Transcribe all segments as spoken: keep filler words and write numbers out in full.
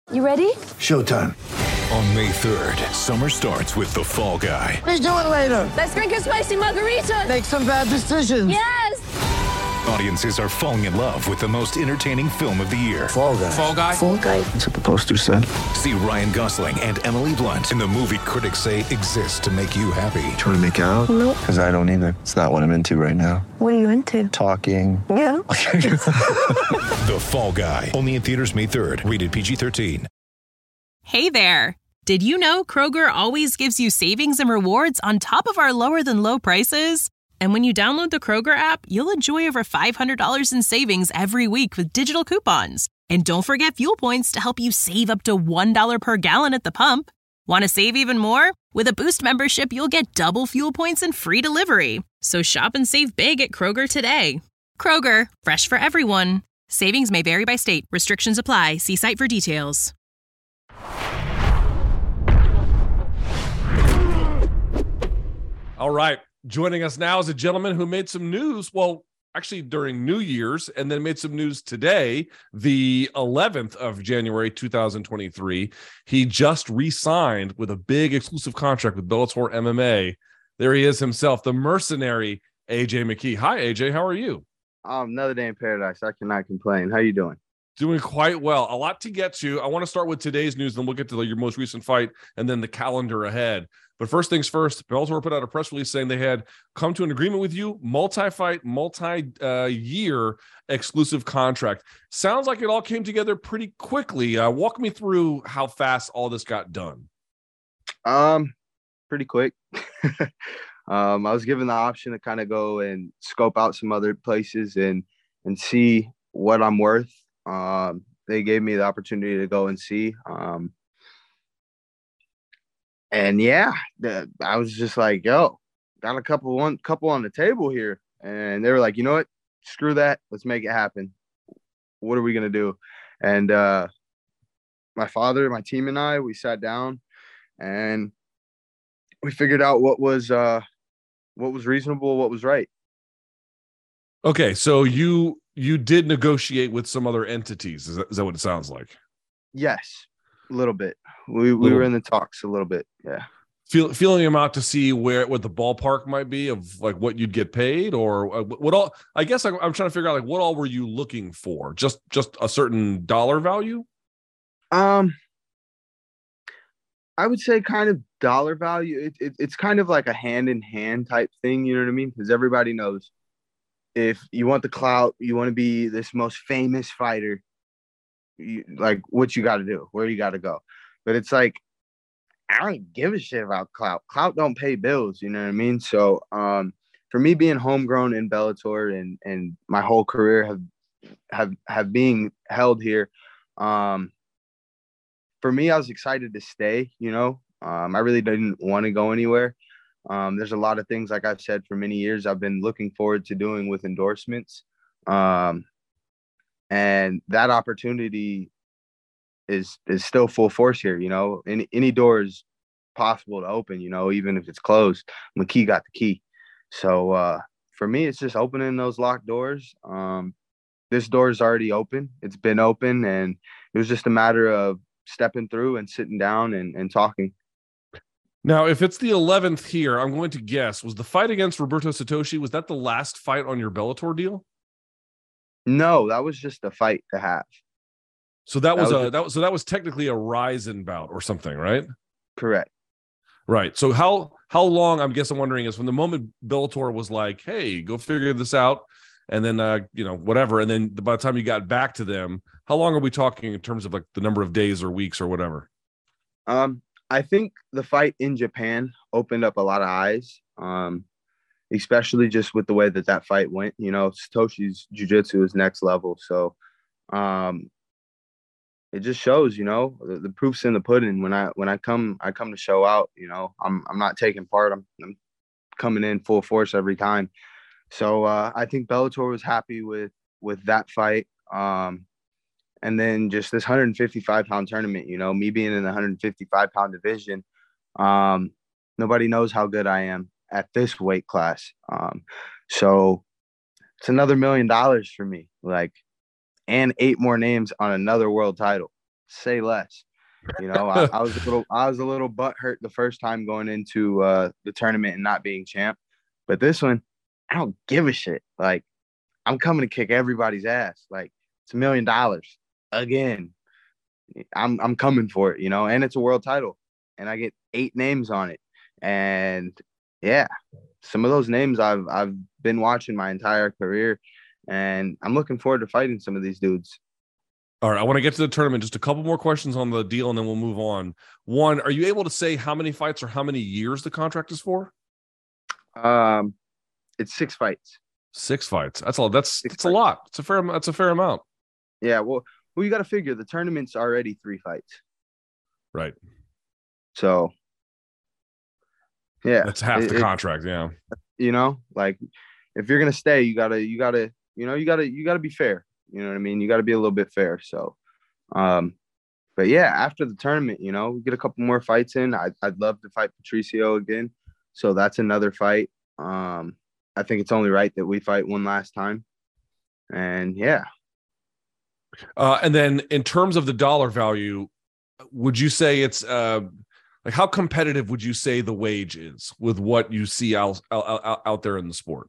You ready? Showtime. On May third, summer starts with The Fall Guy. Let's do it later. Let's drink a spicy margarita. Make some bad decisions. Yes! Audiences are falling in love with the most entertaining film of the year. Fall Guy. Fall Guy? Fall Guy. That's what the poster said. See Ryan Gosling and Emily Blunt in the movie critics say exists to make you happy. Trying to make it out? Nope. Because I don't either. It's not what I'm into right now. What are you into? Talking. Yeah. The Fall Guy. Only in theaters May third. Rated P G thirteen. Hey there. Did you know Kroger always gives you savings and rewards on top of our lower than low prices? And when you download the Kroger app, you'll enjoy over five hundred dollars in savings every week with digital coupons. And don't forget fuel points to help you save up to one dollar per gallon at the pump. Want to save even more? With a Boost membership, you'll get double fuel points and free delivery. So shop and save big at Kroger today. Kroger, fresh for everyone. Savings may vary by state. Restrictions apply. See site for details. All right. Joining us now is a gentleman who made some news, well, actually during New Year's, and then made some news today, the eleventh of January, two thousand twenty-three. He just re-signed with a big exclusive contract with Bellator M M A. There he is himself, the mercenary A J McKee. Hi, A J. How are you? Um, another day in paradise. I cannot complain. How you doing? Doing quite well. A lot to get to. I want to start with today's news, then we'll get to your most recent fight and then the calendar ahead. But first things first, Bellator put out a press release saying they had come to an agreement with you, multi-fight, multi-year uh, exclusive contract. Sounds like it all came together pretty quickly. Uh, walk me through how fast all this got done. Um, pretty quick. um, I was given the option to kind of go and scope out some other places and and see what I'm worth. Um, they gave me the opportunity to go and see. Um, And yeah, the, I was just like, yo, got a couple one couple on the table here. And they were like, you know what? Screw that. Let's make it happen. What are we going to do? And uh, my father, my team and I, we sat down and we figured out what was uh, what was reasonable, what was right. Okay, so you you did negotiate with some other entities. Is that, is that what it sounds like? Yes, a little bit. We we little. were in the talks a little bit. Yeah. Feel, feeling them out to see where what the ballpark might be of like what you'd get paid or uh, what all. I guess I, I'm trying to figure out like what all were you looking for? Just just a certain dollar value? Um, I would say kind of dollar value. It, it it's kind of like a hand in hand type thing. You know what I mean? Because everybody knows if you want the clout, you want to be this most famous fighter. You, like what you got to do, where you got to go. But it's like, I don't give a shit about clout. Clout don't pay bills, you know what I mean? So um, for me being homegrown in Bellator and and my whole career have have have being held here, um, for me, I was excited to stay, you know. Um, I really didn't want to go anywhere. Um, there's a lot of things, like I've said for many years, I've been looking forward to doing with endorsements. Um, and that opportunity is is still full force here, you know. Any any door is possible to open, you know, even if it's closed. McKee got the key. So uh, for me, it's just opening those locked doors. Um, this door is already open. It's been open, and it was just a matter of stepping through and sitting down and, and talking. Now, if it's the eleventh here, I'm going to guess, was the fight against Roberto Satoshi, was that the last fight on your Bellator deal? No, that was just a fight to have. So that was, that was a that was so that was technically a Ryzen bout or something, right? Correct. Right. So how how long, I'm guessing, I'm wondering, is from the moment Bellator was like, hey, go figure this out, and then uh, you know, whatever, and then by the time you got back to them, how long are we talking in terms of like the number of days or weeks or whatever? Um, I think the fight in Japan opened up a lot of eyes. Um, especially just with the way that that fight went. You know, Satoshi's jiu-jitsu is next level. So um, it just shows, you know, the, the proof's in the pudding. When I when I come I come to show out, you know, I'm I'm not taking part. I'm, I'm coming in full force every time. So uh, I think Bellator was happy with with that fight. Um, and then just this one fifty-five pound tournament, you know, me being in the one fifty-five pound division, um, nobody knows how good I am at this weight class. Um, so it's another million dollars for me, like, and eight more names on another world title. say less. You know, I, I was a little I was a little butthurt the first time going into uh, the tournament and not being champ, but this one, I don't give a shit. Like, I'm coming to kick everybody's ass. Like, it's a million dollars again. I'm I'm coming for it, you know, and it's a world title, and I get eight names on it, and yeah, some of those names I've I've been watching my entire career, and I'm looking forward to fighting some of these dudes. All right, I want to get to the tournament. Just a couple more questions on the deal, and then we'll move on. One, are you able to say how many fights or how many years the contract is for? Um, it's six fights. Six fights. That's all. That's Six that's a fights. lot. It's a fair. That's a fair amount. Yeah, well, well, you got to figure the tournament's already three fights, Right. so yeah, That's half it- the it- contract. Yeah. you know, like if you're gonna stay, you gotta, you gotta, you know, you gotta, you gotta be fair. You know what I mean? You gotta be a little bit fair. So, um, but yeah, after the tournament, you know, we get a couple more fights in. I, I'd love to fight Patricio again. So that's another fight. Um, I think it's only right that we fight one last time. And yeah, Uh, and then in terms of the dollar value, would you say it's uh, like how competitive would you say the wage is with what you see out out, out, out there in the sport?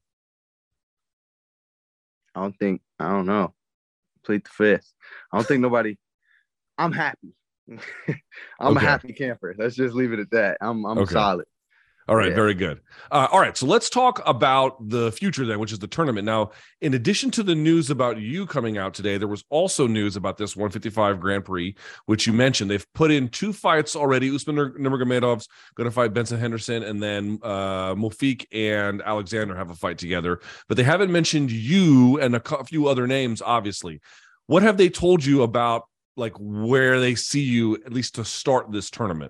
I don't think, I don't know. Plead the fifth. I don't think nobody, I'm happy. I'm Okay. a happy camper. Let's just leave it at that. I'm, I'm Okay. solid. All right, Yeah. very good. Uh, all right, so let's talk about the future then, which is the tournament. Now, in addition to the news about you coming out today, there was also news about this one fifty-five Grand Prix, which you mentioned. They've put in two fights already. Usman Nurmagomedov's going to fight Benson Henderson, and then uh, Mofiq and Alexander have a fight together. But they haven't mentioned you and a cou- few other names, obviously. What have they told you about, like, where they see you, at least to start this tournament?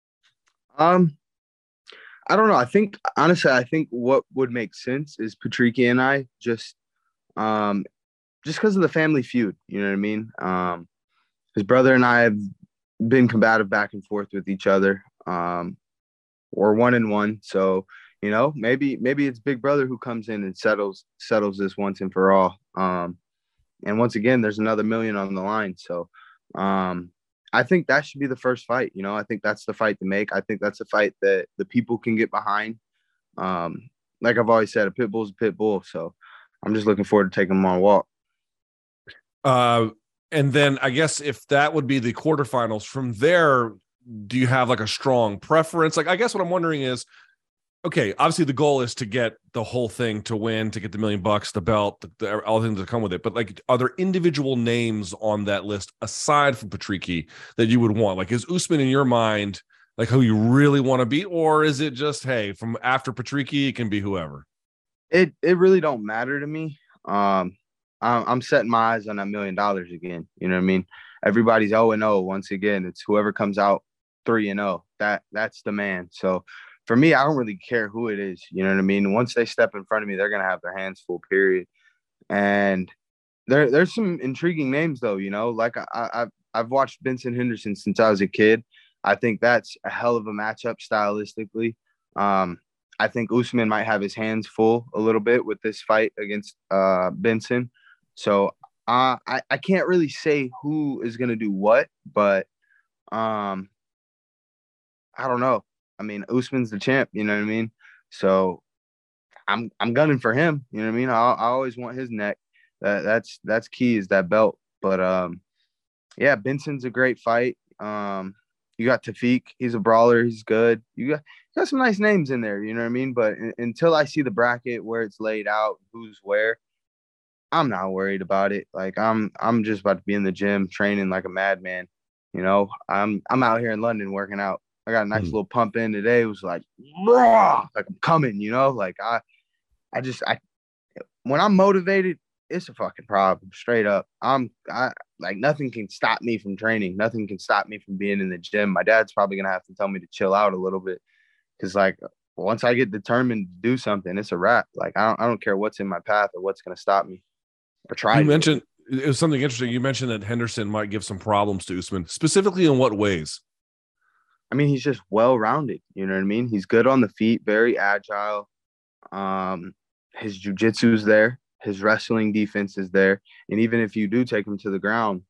Um, I don't know. I think honestly, I think what would make sense is Patricky and I just, um, just because of the family feud. You know what I mean? Um, his brother and I have been combative back and forth with each other. Um, we're one and one, so you know, maybe maybe it's Big Brother who comes in and settles settles this once and for all. Um, and once again, there's another million on the line. So, um, I think that should be the first fight. You know, I think that's the fight to make. I think that's a fight that the people can get behind. Um, like I've always said, a pit bull's a pit bull. So I'm just looking forward to taking them on a walk. Uh, and then I guess if that would be the quarterfinals, from there, do you have like a strong preference? Like, I guess what I'm wondering is, okay, obviously the goal is to get the whole thing, to win, to get the million bucks, the belt, the, the, all the things that come with it. But like, are there individual names on that list aside from Patricky that you would want? Like, is Usman in your mind like who you really want to beat, or is it just, hey, from after Patricky, it can be whoever? It it really don't matter to me. Um, I'm, I'm setting my eyes on that million dollars again. You know what I mean? Everybody's oh and oh once again. It's whoever comes out three and oh. That that's the man. So for me, I don't really care who it is. You know what I mean? Once they step in front of me, they're gonna have their hands full. Period. And there there's some intriguing names though. You know, like I, I I've I've watched Benson Henderson since I was a kid. I think that's a hell of a matchup stylistically. Um, I think Usman might have his hands full a little bit with this fight against uh, Benson. So uh, I, I can't really say who is going to do what, but um, I don't know. I mean, Usman's the champ, you know what I mean? So I'm I'm gunning for him, you know what I mean? I, I always want his neck. That, that's that's key, is that belt. But um, yeah, Benson's a great fight. Um, you got Tafiq. He's a brawler. He's good. You got you got some nice names in there. You know what I mean? But in, until I see the bracket where it's laid out, who's where, I'm not worried about it. Like I'm I'm just about to be in the gym training like a madman. You know, I'm I'm out here in London working out. I got a nice Mm. little pump in today. It was like, "Rah!" Like I'm coming. You know, like I I just I when I'm motivated, it's a fucking problem. Straight up, I'm I like nothing can stop me from training. Nothing can stop me from being in the gym. My dad's probably gonna have to tell me to chill out a little bit, because like once I get determined to do something, it's a wrap. Like I don't I don't care what's in my path or what's gonna stop me or try. You to. mentioned it was something interesting. You mentioned that Henderson might give some problems to Usman, specifically in what ways? I mean, he's just well-rounded. You know what I mean? He's good on the feet, very agile. Um, his jiu-jitsu is there. His wrestling defense is there. And even if you do take him to the ground,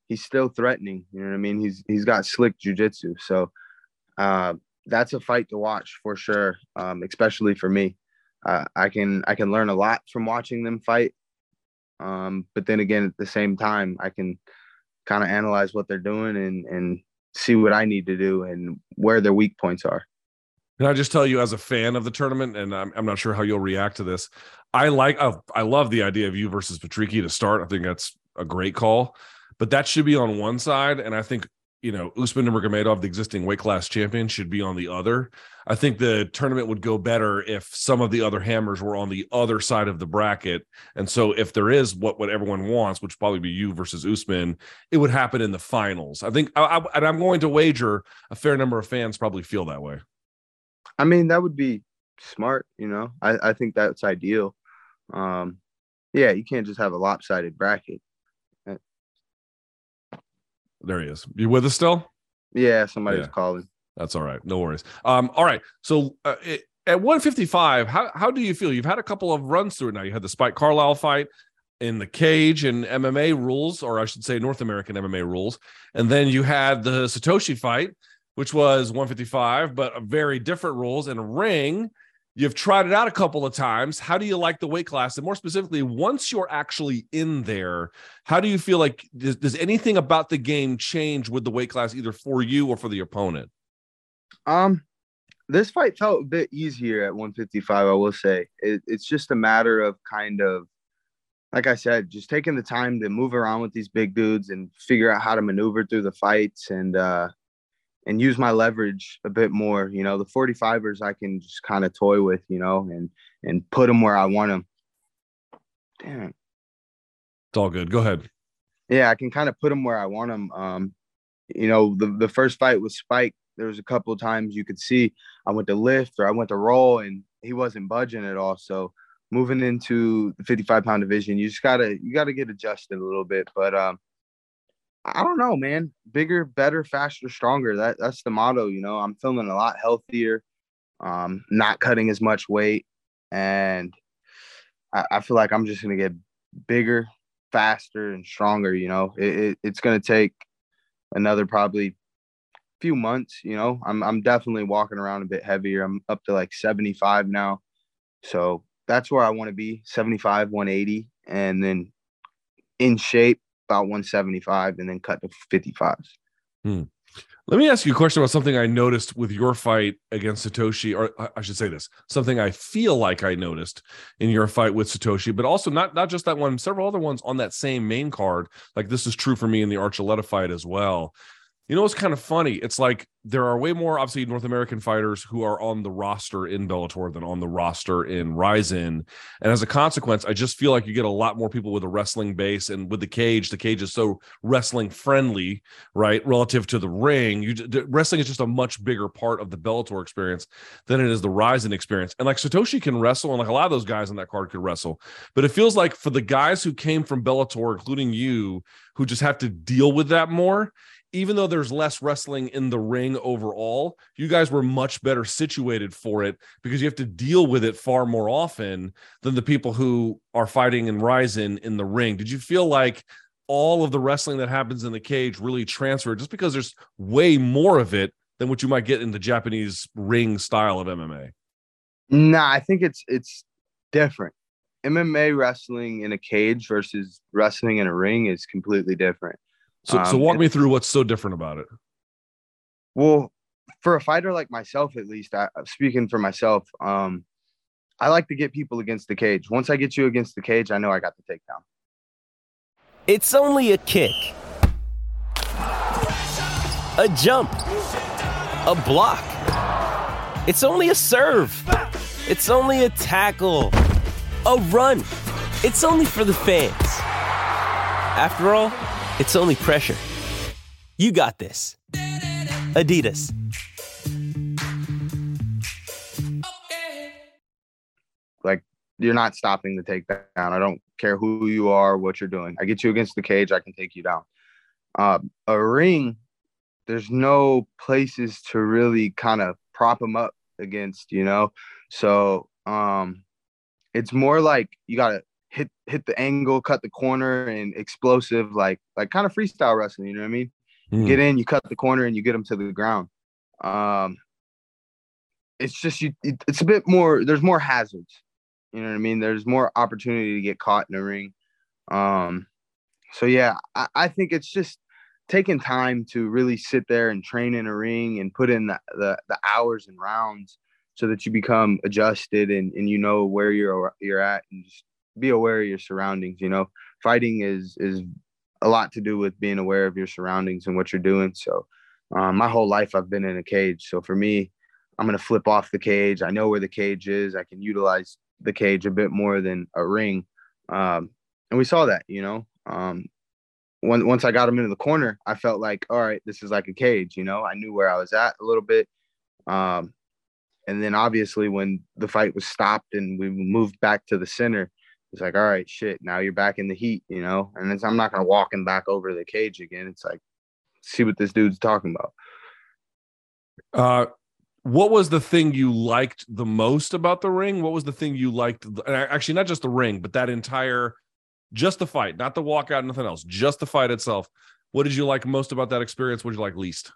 he's still threatening. You know what I mean? He's he's got slick jiu-jitsu. So uh, that's a fight to watch for sure, um, especially for me. Uh, I can I can learn a lot from watching them fight. Um, but then again, at the same time, I can kind of analyze what they're doing and and see what I need to do and where their weak points are. Can I just tell you, as a fan of the tournament, and I'm, I'm not sure how you'll react to this, I like, oh, I love the idea of you versus Patricky to start. I think that's a great call, but that should be on one side. And I think, you know, Usman Nurmagomedov, the existing weight class champion, should be on the other. I think the tournament would go better if some of the other hammers were on the other side of the bracket. And so if there is what, what everyone wants, which would probably be you versus Usman, it would happen in the finals. I think, I, I, and I'm going to wager a fair number of fans probably feel that way. I mean, that would be smart, you know. I, I think that's ideal. Um, yeah, you can't just have a lopsided bracket. There he is. You with us still? Yeah, somebody's Yeah. calling. That's all right. No worries. Um, all right. So uh, it, at one fifty-five, how how do you feel? You've had a couple of runs through it now. You had the Spike Carlisle fight in the cage and M M A rules, or I should say North American M M A rules. And then you had the Satoshi fight, which was one fifty-five, but a very different rules in a ring. You've tried it out a couple of times. How do you like the weight class? And more specifically, once you're actually in there, how do you feel like, does, does anything about the game change with the weight class, either for you or for the opponent? Um, this fight felt a bit easier at one fifty-five, I will say. It, it's just a matter of kind of, like I said, just taking the time to move around with these big dudes and figure out how to maneuver through the fights and, uh, and use my leverage a bit more. You know, the forty-fivers I can just kind of toy with, you know, and and put them where I want them. Damn. It's all good. Go ahead. Yeah, I can kind of put them where I want them. Um, you know, the, the first fight with Spike, there was a couple of times you could see I went to lift or I went to roll and he wasn't budging at all. So moving into the fifty-five pound division, you just gotta you gotta get adjusted a little bit. But um, I don't know, man. Bigger, better, faster, stronger. That that's the motto, you know. I'm feeling a lot healthier, um, not cutting as much weight, and I, I feel like I'm just gonna get bigger, faster, and stronger. You know, it, it it's gonna take another probably few months. You know, I'm I'm definitely walking around a bit heavier. I'm up to like seventy-five now, so that's where I want to be, seventy-five, one eighty, and then in shape. About one seventy-five and then cut to fifty-fives. Hmm. Let me ask you a question about something I noticed with your fight against Satoshi, or I should say this, something I feel like I noticed in your fight with Satoshi, but also not, not just that one, several other ones on that same main card. Like this is true for me in the Archuleta fight as well. You know, it's kind of funny. It's like there are way more, obviously, North American fighters who are on the roster in Bellator than on the roster in Rizin. And as a consequence, I just feel like you get a lot more people with a wrestling base. And with the cage, the cage is so wrestling friendly, right? Relative to the ring, you wrestling is just a much bigger part of the Bellator experience than it is the Rizin experience. And like Satoshi can wrestle, and like a lot of those guys on that card could wrestle. But it feels like for the guys who came from Bellator, including you, who just have to deal with that more, even though there's less wrestling in the ring overall, you guys were much better situated for it because you have to deal with it far more often than the people who are fighting in Rizin in the ring. Did you feel like all of the wrestling that happens in the cage really transferred just because there's way more of it than what you might get in the Japanese ring style of M M A? Nah, I think it's it's different. M M A wrestling in a cage versus wrestling in a ring is completely different. So, Um, so walk and- me through what's so different about it. Well, for a fighter like myself, at least, I, speaking for myself, um, I like to get people against the cage. Once I get you against the cage, I know I got the takedown. It's only a kick, a jump, a block. It's only a serve. It's only a tackle, a run. It's only for the fans. After all, it's only pressure. You got this. Adidas. Like, you're not stopping the takedown. I don't care who you are, what you're doing. I get you against the cage, I can take you down. Um, a ring, there's no places to really kind of prop them up against, you know? So um, it's more like you got to hit hit the angle, cut the corner, and explosive, like like kind of freestyle wrestling. You know what I mean? Mm. Get in, you cut the corner, and you get them to the ground. Um, it's just you. It, it's a bit more. There's more hazards. You know what I mean? There's more opportunity to get caught in the ring. Um, so yeah, I, I think it's just taking time to really sit there and train in a ring and put in the, the, the hours and rounds so that you become adjusted and, and you know where you're you're at, and just be aware of your surroundings. You know, fighting is is a lot to do with being aware of your surroundings and what you're doing. So um, my whole life I've been in a cage. So for me, I'm going to flip off the cage. I know where the cage is. I can utilize the cage a bit more than a ring. Um, and we saw that, you know, um, when, once I got him into the corner, I felt like, all right, this is like a cage, you know, I knew where I was at a little bit. Um, and then obviously when the fight was stopped and we moved back to the center, it's like, all right, shit, now you're back in the heat, you know, and it's, I'm not going to walk him back over the cage again. It's like, see what this dude's talking about. Uh, What was the thing you liked the most about the ring? What was the thing you liked? Actually, not just the ring, but that entire, just the fight, not the walkout, nothing else, just the fight itself. What did you like most about that experience? What did you like least?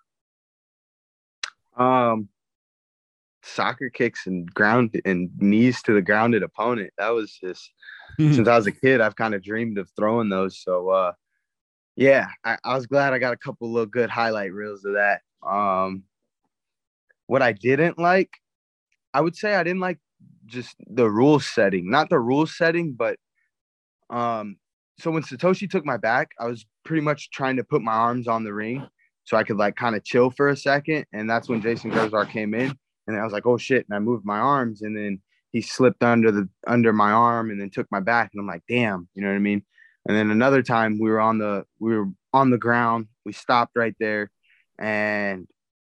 Um, soccer kicks and ground and knees to the grounded opponent. That was just, since I was a kid, I've kind of dreamed of throwing those. So, uh, yeah, I, I was glad I got a couple little good highlight reels of that. Um, What I didn't like, I would say I didn't like just the rule setting, not the rule setting, but um, so when Satoshi took my back, I was pretty much trying to put my arms on the ring so I could like kind of chill for a second. And that's when Jason Gerzar came in, and I was like, oh shit. And I moved my arms, and then he slipped under the, under my arm and then took my back. And I'm like, damn, you know what I mean? And then another time we were on the, we were on the ground, we stopped right there, and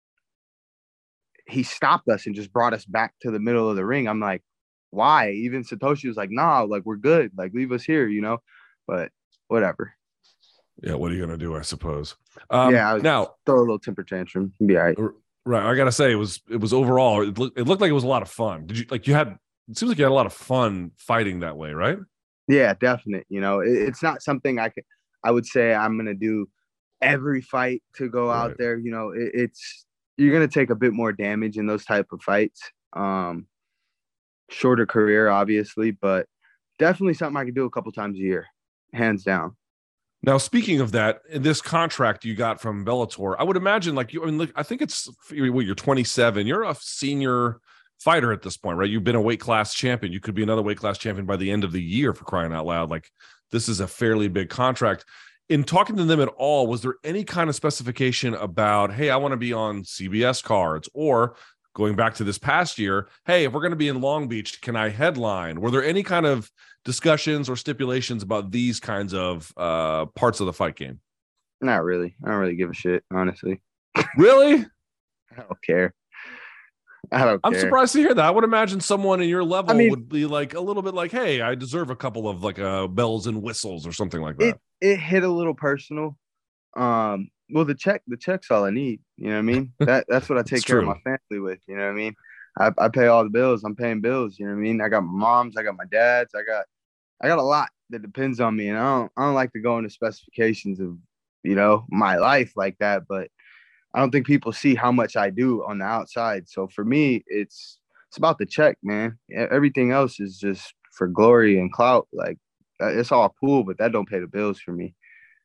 he stopped us and just brought us back to the middle of the ring. I'm like, why? Even Satoshi was like, nah, like, we're good. Like, leave us here, you know? But whatever. Yeah, what are you going to do, I suppose? Um, yeah, I was now, throw a little temper tantrum. Be all right. Right. I got to say, it was, it was overall, it, look, it looked like it was a lot of fun. Did you, like, you had, it seems like you had a lot of fun fighting that way, right? Yeah, definite. You know, it, it's not something I could, I would say I'm going to do every fight to go Right. out there. You know, it, it's, you're going to take a bit more damage in those type of fights. Um, shorter career, obviously, but definitely something I can do a couple times a year, hands down. Now, speaking of that, in this contract you got from Bellator, I would imagine, like, you, I mean, look, I think it's, what, you're twenty-seven. You're a senior fighter at this point, right? You've been a weight class champion. You could be another weight class champion by the end of the year, for crying out loud. Like, this is a fairly big contract. In talking to them at all, was there any kind of specification about, hey, I want to be on C B S cards, or going back to this past year, hey, if we're going to be in Long Beach, can I headline? Were there any kind of discussions or stipulations about these kinds of uh, parts of the fight game? Not really. I don't really give a shit, honestly. Really? I don't care. I don't I'm care. surprised to hear that. I would imagine someone in your level I mean, would be like a little bit like, hey, I deserve a couple of like uh, bells and whistles or something like that. It, it hit a little personal. Um, well, the check, the check's all I need. You know what I mean? That that's what I take care true. of my family with. You know what I mean? I, I pay all the bills. I'm paying bills. You know what I mean? I got my moms. I got my dads. I got I got a lot that depends on me, and I don't I don't like to go into specifications of, you know, my life like that. But I don't think people see how much I do on the outside. So for me, it's it's about the check, man. Everything else is just for glory and clout. Like, it's all cool, but that don't pay the bills for me.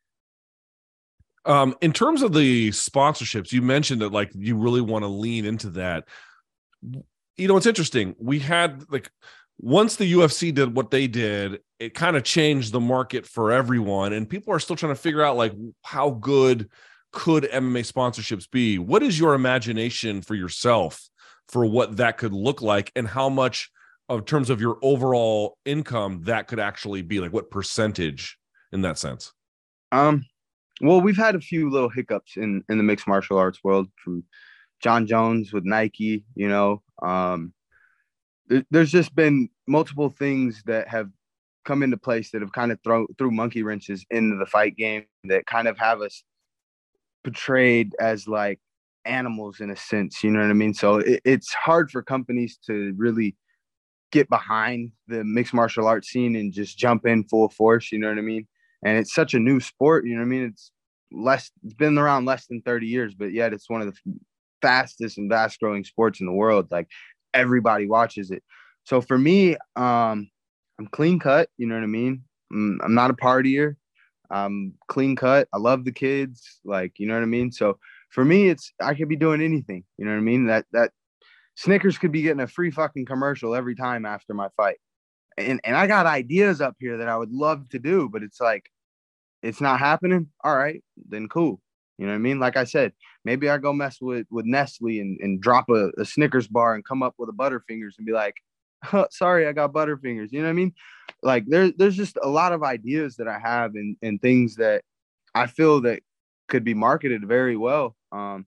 Um, in terms of the sponsorships, you mentioned that like you really want to lean into that. You know, it's interesting. We had like once the U F C did what they did, it kind of changed the market for everyone, and people are still trying to figure out like how good could M M A sponsorships be. What is your imagination for yourself for what that could look like, and how much of terms of your overall income that could actually be? Like, what percentage in that sense? Um, well, we've had a few little hiccups in, in the mixed martial arts world, from John Jones with Nike, you know. Um, there, there's just been multiple things that have come into place that have kind of thrown threw monkey wrenches into the fight game that kind of have us portrayed as like animals in a sense, you know what I mean? So it, it's hard for companies to really get behind the mixed martial arts scene and just jump in full force. You know what I mean? And it's such a new sport. You know what I mean? It's less, it's been around less than thirty years, but yet it's one of the fastest and fast growing sports in the world. Like everybody watches it. So for me, um, I'm clean cut. You know what I mean? I'm, I'm not a partier. I'm clean cut. I love the kids. Like, you know what I mean? So for me, it's, I could be doing anything. You know what I mean? That, that Snickers could be getting a free fucking commercial every time after my fight. And, and I got ideas up here that I would love to do, but it's like, it's not happening. All right, then cool. You know what I mean? Like I said, maybe I go mess with, with Nestle and, and drop a, a Snickers bar and come up with a Butterfingers and be like, oh, sorry, I got Butterfingers. You know what I mean? Like there, there's just a lot of ideas that I have and, and things that I feel that could be marketed very well. Um,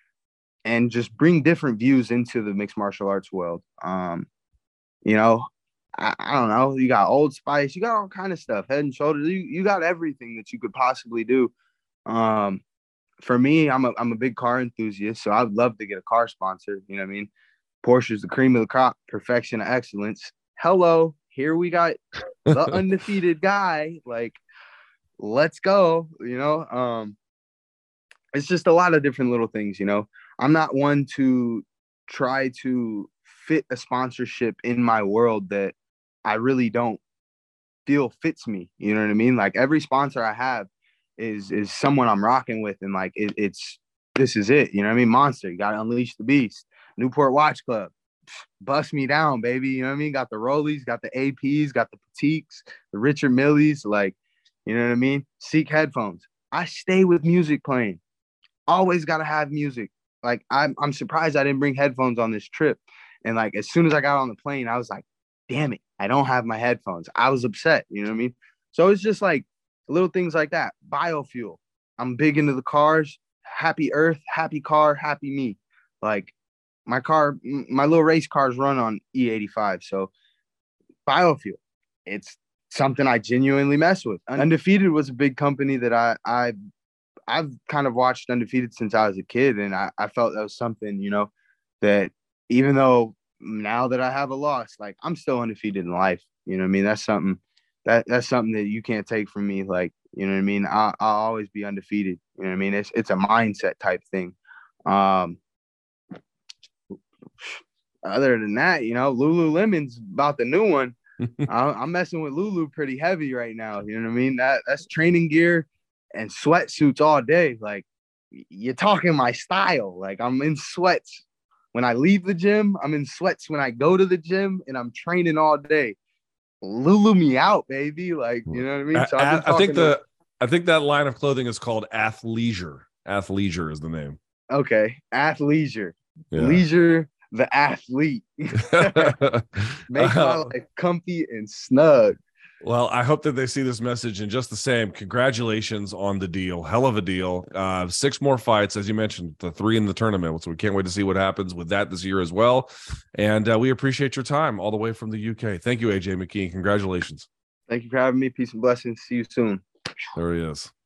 and just bring different views into the mixed martial arts world. Um, you know, I, I don't know. You got Old Spice, you got all kind of stuff, Head and Shoulders. You, you got everything that you could possibly do. Um, for me, I'm a I'm a big car enthusiast, so I'd love to get a car sponsor. You know what I mean? Porsche's the cream of the crop, perfection of excellence. Hello, here we got the undefeated guy. Like, let's go. You know, um, it's just a lot of different little things. You know, I'm not one to try to fit a sponsorship in my world that I really don't feel fits me. You know what I mean? Like every sponsor I have is is someone I'm rocking with, and like it, it's this is it. You know what I mean? Monster, you got to unleash the beast. Newport Watch Club, bust me down, baby. You know what I mean? Got the Rollies, got the A Ps, got the Petites, the Richard Millies. Like, you know what I mean? Seek headphones. I stay with music playing. Always got to have music. Like I'm I'm surprised I didn't bring headphones on this trip. And like as soon as I got on the plane, I was like, damn it, I don't have my headphones. I was upset. You know what I mean? So it's just like little things like that. Biofuel. I'm big into the cars. Happy Earth, happy car, happy me. Like my car, my little race cars run on E eighty-five. So biofuel, it's something I genuinely mess with. Undefeated was a big company that I, I, I've kind of watched Undefeated since I was a kid. And I, I felt that was something, you know, that even though now that I have a loss, like I'm still undefeated in life. You know what I mean? That's something that that's something that you can't take from me. Like, you know what I mean? I, I'll always be undefeated. You know what I mean? It's, it's a mindset type thing. Um, other than that, you know, Lululemon's about the new one. I, I'm messing with Lulu pretty heavy right now. You know what I mean? That that's training gear and sweatsuits all day. Like you're talking my style. Like I'm in sweats when I leave the gym. I'm in sweats when I go to the gym, and I'm training all day. Lulu me out, baby. Like, you know what I mean? So I, I think the to... I think that line of clothing is called Athleisure. Athleisure is the name. Okay, Athleisure. Yeah. Leisure, the athlete. Make my life comfy and snug. Well, I hope that they see this message, and just the same, congratulations on the deal. Hell of a deal. Uh, six more fights, as you mentioned, the three in the tournament. So we can't wait to see what happens with that this year as well. And uh, we appreciate your time all the way from the U K. Thank you, A J McKee. Congratulations. Thank you for having me. Peace and blessings. See you soon. There he is.